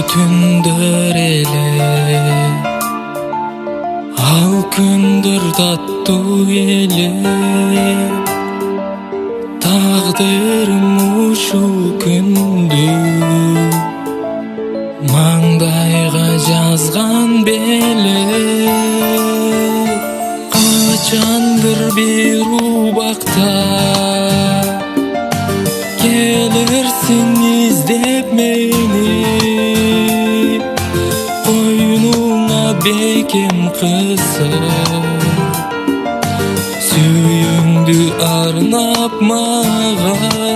түндөр эле, ал күндөр таттуу эле. Тагдырым ушул күндү маңдайга жазган беле. Качандыр бир убакта келерсиң издеп мени, койнуңа бекем кысып, сүйүүңдү арнап мага.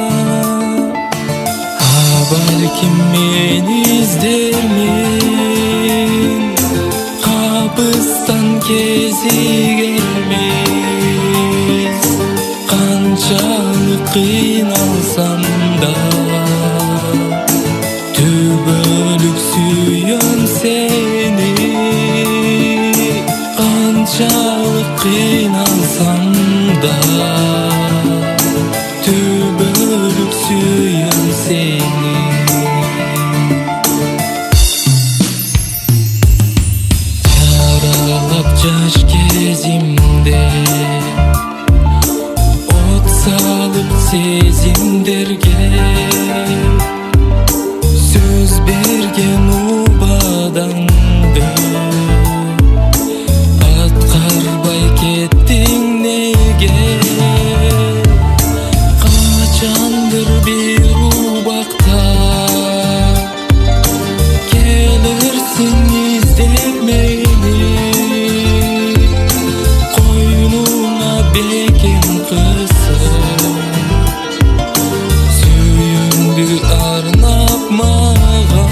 Балким мен издермин, капыстан кезигермиз. Канчалык кыйналсам да, түбөлүк сүйөм сени. Канчалык кыйналсам да, түбөлүк сүйөм сени. Жаралап жаш кезимде от салып сезимдерге, сөз берген убадаңды аткарбай кеттиң неге? Качандыр бир убакта келерсиң издеп мени, койнуңа бекем кысып, сүйүүңдү арнап мага.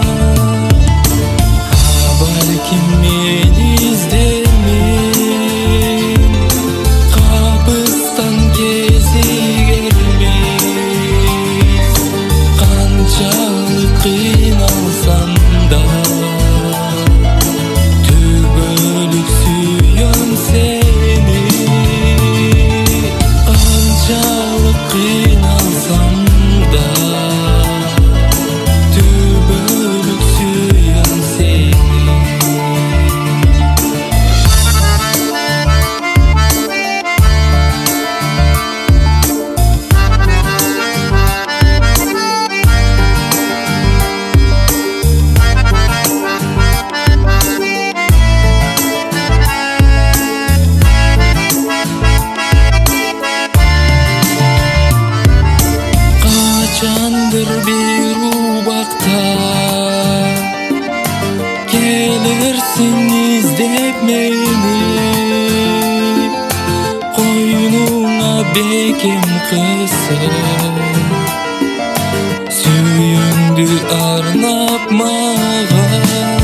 Балким мен издермин, капыстан кезигермиз. Канчалык кыйналсам да, түбөлүк сүйөм сени. Канчалык кыйналсам да, түбөлүк сүйөм сени. Качандыр бир убакта келерсиң издеп мени, койнуңа бекем кысып, сүйүүңдү арнап мага.